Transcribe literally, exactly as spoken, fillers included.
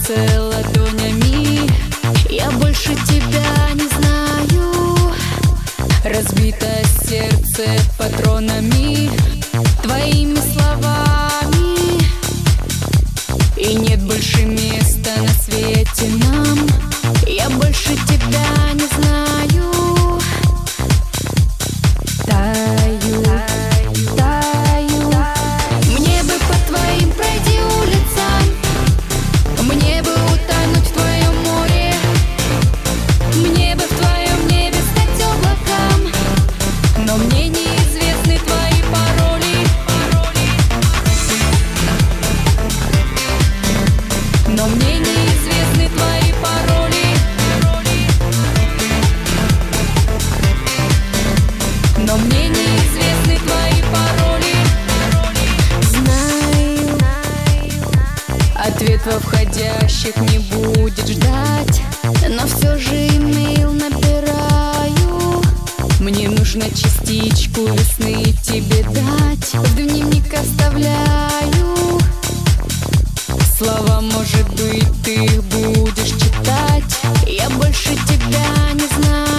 сердце ладонями. Я больше тебя не знаю. Разбитое сердце патронами, твоими словами. И нет больше места на свете нам. Я больше тебя не знаю. Таю, таю. Мне бы по твоим пройти улицам, мне бы утонуть в твоем море, мне бы в твоем небе стать облаком. Но мне неизвестны твои пароли, но мне неизвестны твои пароли, но мне неизвестны твои пароли. Знаю, ответ во входящих не будет ждать, но все же имейл набираю. Мне нужно частичку весны тебе дать, в дневник оставляю. Слова, может быть, ты их будешь читать. Я больше тебя не знаю.